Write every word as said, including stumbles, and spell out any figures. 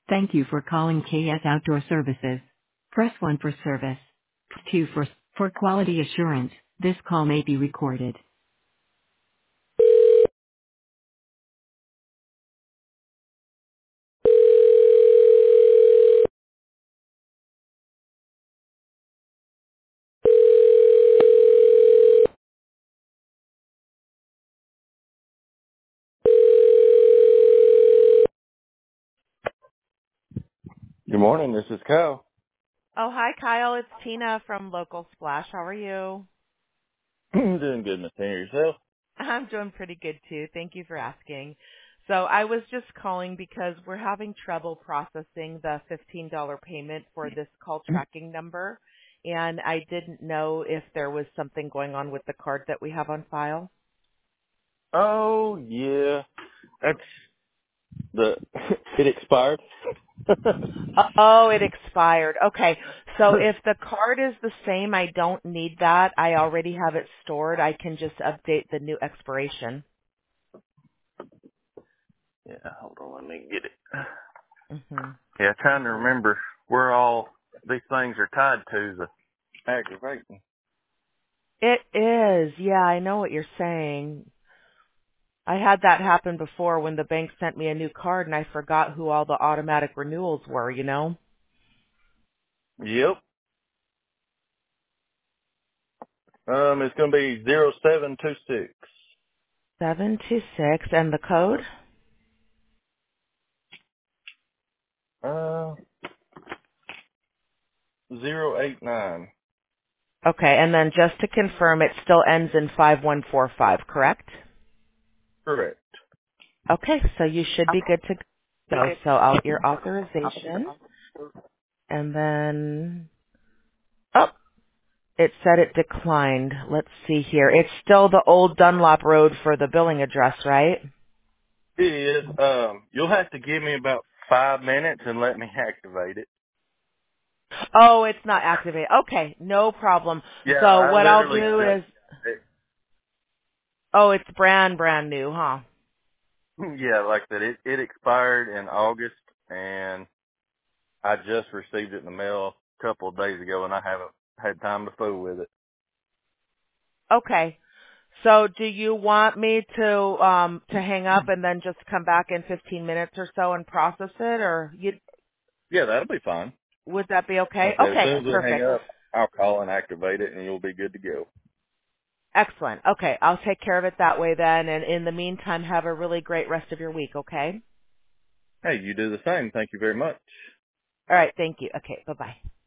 Thank you for calling K S Outdoor Services. Press one for service. two for for quality assurance. This call may be recorded. Good morning, this is Kyle. Oh, hi, Kyle. It's Tina from Local Splash. How are you? Doing good, Miss Henry. Yourself? I'm doing pretty good, too. Thank you for asking. So I was just calling because we're having trouble processing the fifteen dollars payment for this call tracking number, and I didn't know if there was something going on with the card that we have on file. Oh, yeah. That's the, it expired. Oh, it expired. Okay. So if the card is the same, I don't need that. I already have it stored. I can just update the new expiration. Yeah, hold on, let me get it. Mhm. Yeah, trying to remember where all these things are tied to the aggravating. It is. Yeah, I know what you're saying. I had that happen before when the bank sent me a new card and I forgot who all the automatic renewals were, you know? Yep. Um, it's going to be zero seven two six. seven two six and the code? Uh, zero eight nine. Okay, and then just to confirm, it still ends in five one four five, correct? Correct. Okay, so you should be good to go. So out your authorization and then, oh, it said it declined. Let's see here. It's still the old Dunlop Road for the billing address, right? It is. Um, you'll have to give me about five minutes and let me activate it. Oh, it's not activated. Okay, no problem. Yeah, So I what I'll literally do just. is, oh, it's brand, brand new, huh? Yeah, like that. It it expired in August, and I just received it in the mail a couple of days ago, and I haven't had time to fool with it. Okay. So do you want me to, um, to hang up and then just come back in fifteen minutes or so and process it, or you, Yeah, that'll be fine. would that be okay? Like I said, as Okay, soon as we hang perfect. up, I'll call and activate it, and you'll be good to go. Excellent. Okay, I'll take care of it that way then, and in the meantime, have a really great rest of your week, okay? Hey, you do the same. Thank you very much. All right, thank you. Okay, bye-bye.